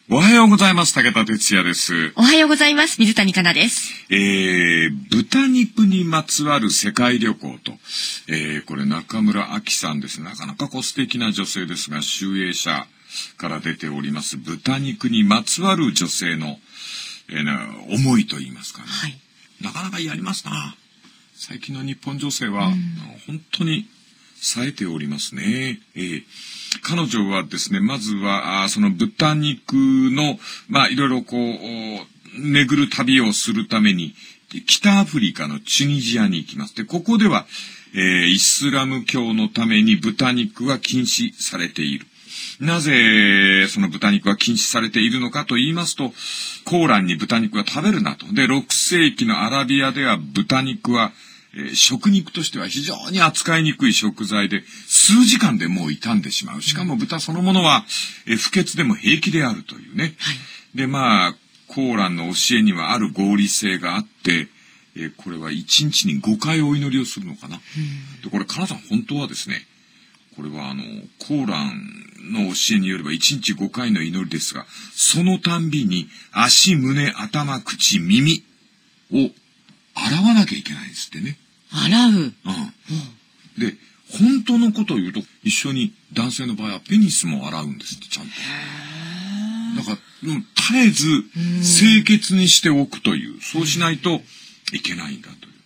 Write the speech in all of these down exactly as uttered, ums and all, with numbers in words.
おはようございます。武田哲也です。 おはようございます。水谷香奈です。 えー、豚肉にまつわる世界旅行と、えー、これ中村明さんです。なかなかこう素敵な女性ですが、集英社から出ております豚肉にまつわる女性の、えー、な思いといいますかね、はい。なかなかやりますな。最近の日本女性は本当に冴えておりますね。えー彼女はですね、まずは、あその豚肉の、まあ、いろいろこう、巡る旅をするために、北アフリカのチュニジアに行きます。で、ここでは、えー、イスラム教のために豚肉は禁止されている。なぜ、その豚肉は禁止されているのかと言いますと、コーランに豚肉は食べるなと。で、ろくせいきのアラビアでは豚肉は、えー、食肉としては非常に扱いにくい食材で、数時間でもう傷んでしまう。しかも豚そのものは、えー、不潔でも平気であるというね。はい、で、まあ、コーランの教えにはある合理性があって、えー、これはいちにちにごかいお祈りをするのかな。で、これ、かなさん本当はですね、これはあの、コーランの教えによればいちにちごかいの祈りですが、そのたんびに足、胸、頭、口、耳を洗わなきゃいけないんですってね。 洗う。うん。うん、 で、本当のことを言うと、一緒に男性の場合はペニスも洗うんですって、ちゃんと。だから、絶えず清潔にしておくという、そうしないといけないんだという。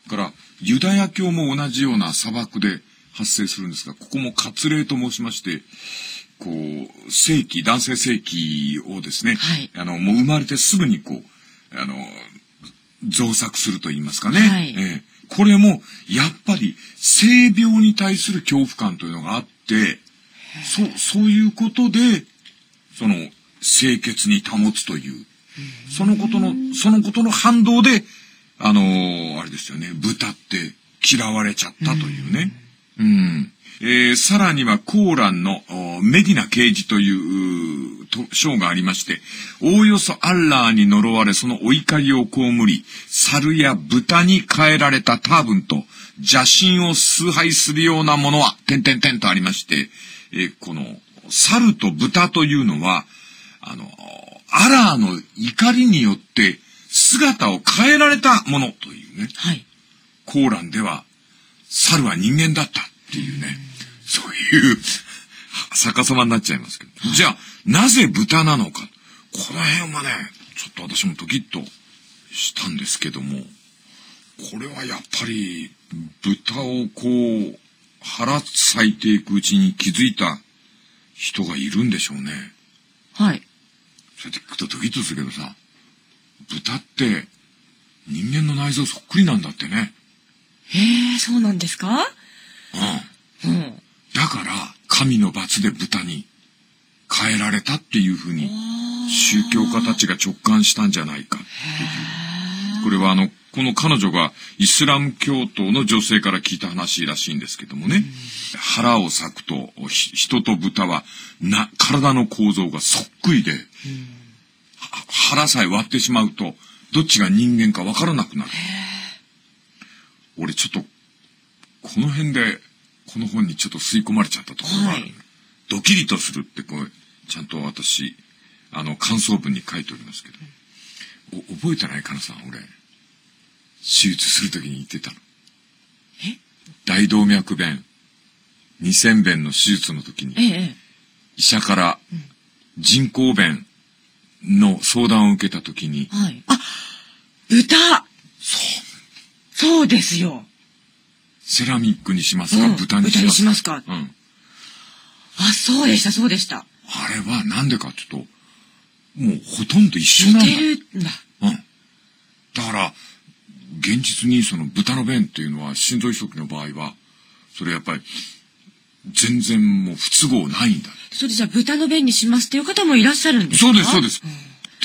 だから、ユダヤ教も同じような砂漠で発生するんですが、ここも割礼と申しまして、こう、性器、男性性器をですね、はい、あの、もう生まれてすぐにこう、あの、造作すると言いますかね。はい、えー、これも、やっぱり、性病に対する恐怖感というのがあって、そう、そういうことで、その、清潔に保つという、そのことの、そのことの反動で、あのー、あれですよね、豚って嫌われちゃったというね。うん。うんえー、さらにはコーランのメディナ刑事という章がありまして、おおよそアッラーに呪われそのお怒りを被り、猿や豚に変えられたターブンと邪神を崇拝するようなものは、点々点とありまして、えー、この猿と豚というのは、あの、アラーの怒りによって姿を変えられたものというね。はい。コーランでは、猿は人間だった。っていうね、そういう逆さまになっちゃいますけど、じゃあなぜ豚なのか、この辺はねちょっと私もドキッとしたんですけども、これはやっぱり豚をこう腹裂いていくうちに気づいた人がいるんでしょうね。はい。そうやって聞くとドキッとするけどさ、豚って人間の内臓そっくりなんだってね。 へえ、そうなんですか？ うん。うん。だから、神の罰で豚に変えられたっていうふうに、宗教家たちが直感したんじゃないかっていう。これはあの、この彼女がイスラム教徒の女性から聞いた話らしいんですけどもね。腹を裂くと、人と豚はな、体の構造がそっくりで、腹さえ割ってしまうと、どっちが人間かわからなくなる。俺ちょっと、この辺で、この本にちょっと吸い込まれちゃったところがある、はい、ドキリとするってこうちゃんと私あの感想文に書いておりますけど、お覚えてないかなさん、俺手術するときに言ってたの。え大動脈弁にせん弁の手術の時に、ええ、医者から人工弁の相談を受けた時に、 はい、あ、豚、そうそうですよ。 セラミックにしますか、うん、豚にしますか。豚にしますか。うん。 あ、そうでした、そうでした。 あれはなんでかっていうと、もうほとんど一緒なんだ。 似てるんだ。 うん。だから、現実にその豚の便っていうのは、心臓移植の場合は、それやっぱり、全然もう不都合ないんだ。 それじゃあ豚の便にしますっていう方もいらっしゃるんですか？ そうです、そうです。うん、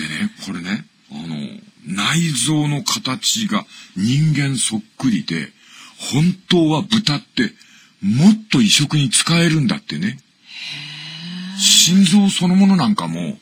でね、これね、あの、内臓の形が人間そっくりで、本当は豚ってもっと移植に使えるんだってね。心臓そのものなんかも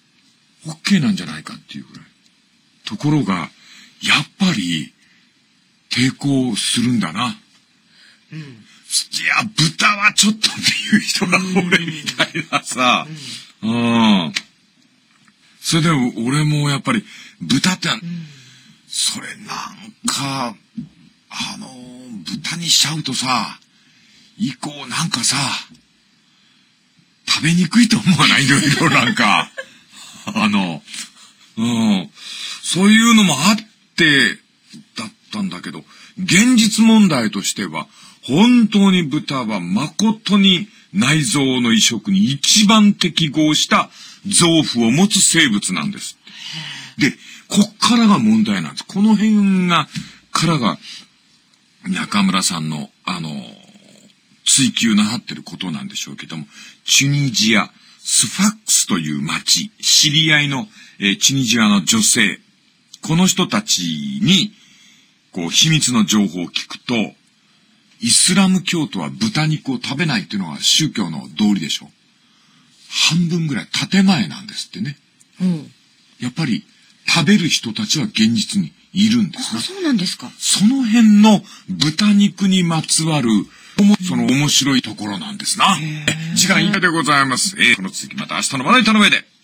OK なんじゃないかっていうぐらい。ところがやっぱり抵抗するんだな。うん、いや豚はちょっとっていう人が俺みたいなさ。うん。 それで俺もやっぱり豚って、うん、それなんかあの豚にしちゃうとさ、以降なんかさ食べにくいと思わない？いろいろなんかあの、うん、そういうのもあってだったんだけど、現実問題としては本当に豚は誠に内臓の移植に一番適合した臓腑を持つ生物なんです。で、こっからが問題なんです。この辺が、からが、中村さんの、あの、追求なさってることなんでしょうけども、チュニジア、スファックスという町、知り合いの、えー、チュニジアの女性、この人たちに、こう、秘密の情報を聞くと、イスラム教徒は豚肉を食べないっていうのが宗教の道理でしょ。半分ぐらい建前なんですってね。うん。やっぱり食べる人たちは現実にいるんですね。 あ、そうなんですか。 その辺の豚肉にまつわる、その面白いところなんですな。次回以下でございます。えー、この続きまた明日のまな板の上で。